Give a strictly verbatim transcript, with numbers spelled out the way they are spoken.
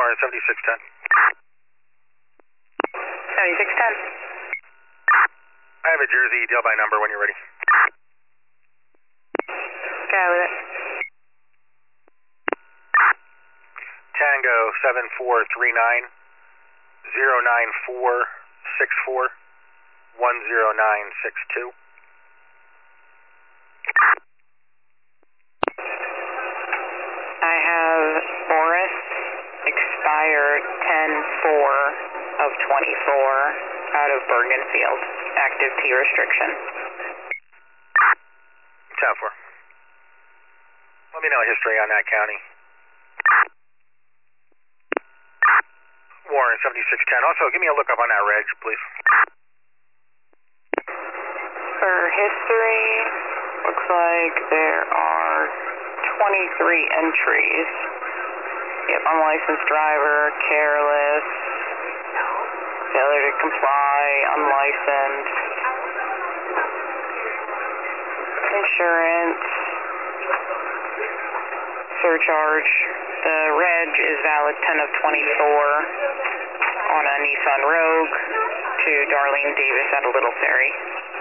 Warren, seventy-six ten. seventy-six ten. I have a Jersey deal by number when you're ready. Go with it. Tango seven four three nine zero nine four six four one zero nine six two. I have Boris, expired ten four of twenty-four, out of Bergenfield, active T restriction. ten four. Let me know history on that county. Warren, seventy-six ten. Also, give me a look up on that reg, please. For history, looks like there are twenty-three entries. Yep, unlicensed driver, careless, failure to comply, unlicensed, insurance, surcharge. The reg is valid ten of twenty-four on a Nissan Rogue to Darlene Davis at a Little Ferry.